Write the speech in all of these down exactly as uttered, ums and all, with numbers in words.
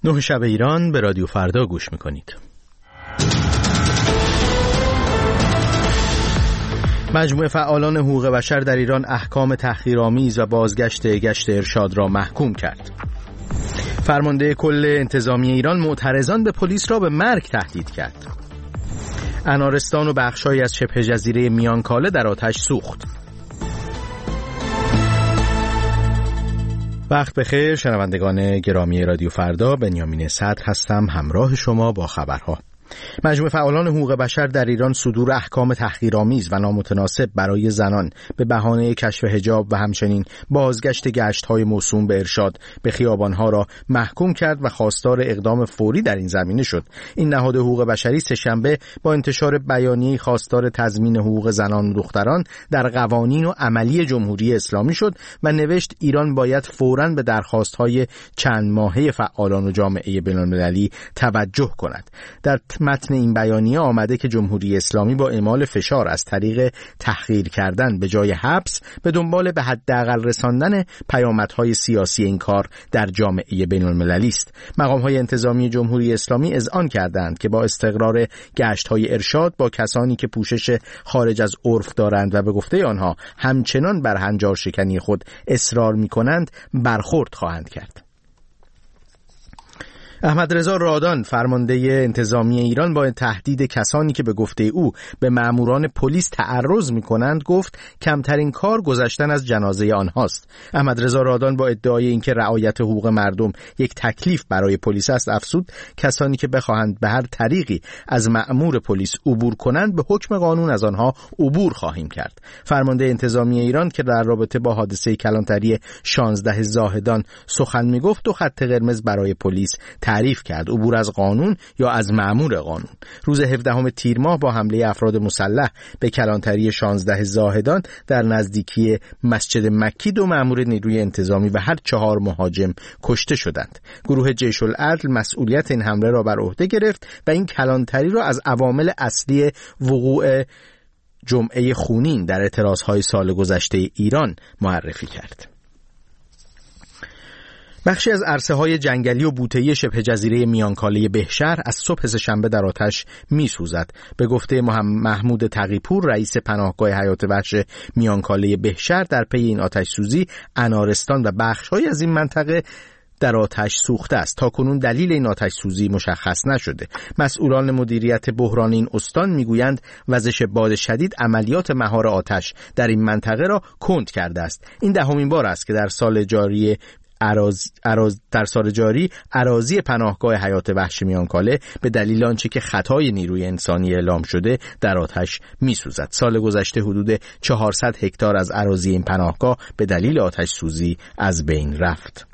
نه شب ایران به رادیو فردا گوش میکنید. مجموعه فعالان حقوق بشر در ایران احکام تحقیرآمیز و بازگشت گشت ارشاد را محکوم کرد. فرمانده کل انتظامی ایران معترضان به پلیس را به مرگ تهدید کرد. انارستان و بخش‌هایی از شبه جزیره میانکاله در آتش سوخت. وقت بخیر شنوندگان گرامی رادیو فردا، بنیامین صدر هستم همراه شما با خبرها. مجموعه فعالان حقوق بشر در ایران صدور احکام تحقیرآمیز و نامتناسب برای زنان به بهانه کشف حجاب و همچنین بازگشت گشت‌های موسوم به ارشاد به خیابان‌ها را محکوم کرد و خواستار اقدام فوری در این زمینه شد. این نهاد حقوق بشری سه‌شنبه با انتشار بیانیه‌ای خواستار تضمین حقوق زنان و دختران در قوانین و عملی جمهوری اسلامی شد و نوشت ایران باید فوراً به درخواست‌های چند ماهه فعالان و جامعه بین‌المللی توجه کند. در متن این بیانیه آمده که جمهوری اسلامی با اعمال فشار از طریق تحقیر کردن به جای حبس به دنبال به حداقل رساندن پیامدهای سیاسی این کار در جامعه بین‌المللی است. مقام‌های انتظامی جمهوری اسلامی اذعان کردند که با استقرار گشت‌های ارشاد با کسانی که پوشش خارج از عرف دارند و به گفته آنها همچنان بر هنجار شکنی خود اصرار می‌کنند برخورد خواهند کرد. احمد رضا رادان فرمانده انتظامی ایران با تهدید کسانی که به گفته او به ماموران پلیس تعرض می‌کنند گفت کمترین کار گذشتن از جنازه آنهاست. احمد رضا رادان با ادعای اینکه رعایت حقوق مردم یک تکلیف برای پلیس است افزود کسانی که بخواهند به هر طریقی از مأمور پلیس عبور کنند به حکم قانون از آنها عبور خواهیم کرد. فرمانده انتظامی ایران که در رابطه با حادثه کلانتری شانزده زاهدان سخن می‌گفت دو خط قرمز برای پلیس تعریف کرد: عبور از قانون یا از مأمور قانون. روز هفدهم تیر ماه با حمله افراد مسلح به کلانتری شانزده زاهدان در نزدیکی مسجد مکی دو مأمور نیروی انتظامی و هر چهار مهاجم کشته شدند. گروه جیش العدل مسئولیت این حمله را بر عهده گرفت و این کلانتری را از عوامل اصلی وقوع جمعه خونین در اعتراضهای سال گذشته ایران معرفی کرد. بخشی از عرصه‌های جنگلی و بوته‌ای شبه جزیره میانکاله بهشهر از صبح سه‌شنبه در آتش می‌سوزد. به گفته محمود تقی‌پور رئیس پناهگاه حیات وحش میانکاله بهشهر در پی این آتش سوزی انارستان و بخش‌هایی از این منطقه در آتش سوخته است. تا کنون دلیل این آتش سوزی مشخص نشده. مسئولان مدیریت بحران این استان میگویند وزش باد شدید عملیات مهار آتش در این منطقه را کند کرده است. این دهمین بار است که در سال جاری اراز، اراز در سال جاری اراضی پناهگاه حیات وحش میانکاله به دلیل آنچه که خطای نیروی انسانی اعلام شده در آتش میسوزد. سال گذشته حدود چهارصد هکتار از اراضی این پناهگاه به دلیل آتش سوزی از بین رفت.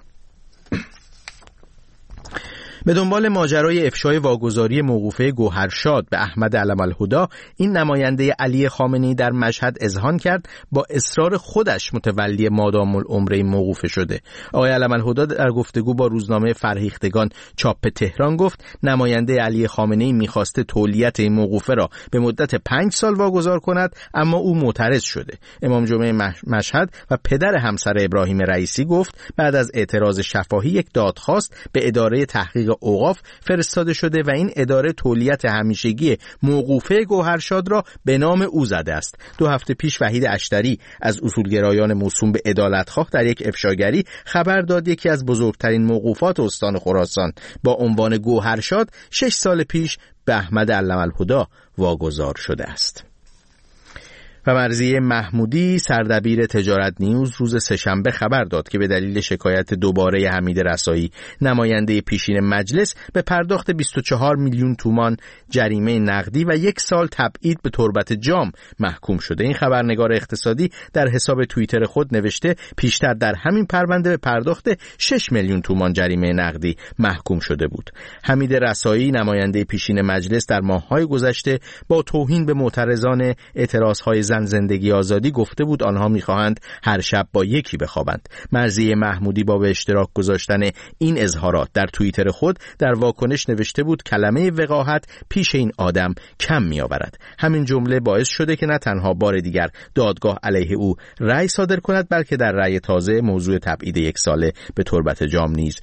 به دنبال ماجرای افشای واگذاری موقوفه گوهرشاد به احمد علم‌الهدی، این نماینده علی خامنه‌ای در مشهد اذعان کرد با اصرار خودش متولی مادام العمر این موقوفه شده. آقای علم‌الهدی در گفتگو با روزنامه فرهیختگان چاپ تهران گفت نماینده علی خامنه‌ای می‌خواسته تولیت این موقوفه را به مدت پنج سال واگذار کند، اما او معترض شده. امام جمعه مشهد و پدر همسر ابراهیم رئیسی گفت بعد از اعتراض شفاهی یک دادخواست به اداره تحقیق اوقاف فرستاده شده و این اداره تولیت همیشگی موقوفه گوهرشاد را به نام او زده است. دو هفته پیش وحید اشتری از اصولگرایان موسوم به عدالتخواه در یک افشاگری خبر داد یکی از بزرگترین موقوفات استان خراسان با عنوان گوهرشاد شش سال پیش به احمد علم‌الهدی واگذار شده است. و مرضیه محمودی سردبیر تجارت نیوز روز سه‌شنبه خبر داد که به دلیل شکایت دوباره حمید رسایی نماینده پیشین مجلس به پرداخت بیست و چهار میلیون تومان جریمه نقدی و یک سال تبعید به تربت جام محکوم شده. این خبرنگار اقتصادی در حساب توییتر خود نوشته پیشتر در همین پرونده به پرداخت شش میلیون تومان جریمه نقدی محکوم شده بود. حمید رسایی نماینده پیشین مجلس در ماه‌های گذشته با توهین به معترضان اعتراضهای زن زندگی آزادی گفته بود آنها می‌خواهند هر شب با یکی بخوابند. مرضیه محمودی با به اشتراک گذاشتن این اظهارات در توییتر خود در واکنش نوشته بود کلمه وقاحت پیش این آدم کم می‌آورد. همین جمله باعث شده که نه تنها بار دیگر دادگاه علیه او رأی صادر کند بلکه در رأی تازه موضوع تبعید یک ساله به تربت جام نیز